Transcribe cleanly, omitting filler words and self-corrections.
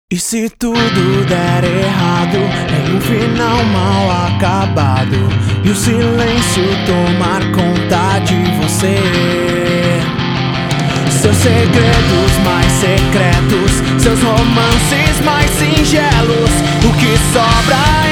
E se tudo der errado, em um final mal acabado, e o silêncio tomar conta de você, seus segredos mais secretos, seus romances mais singelos, o que sobra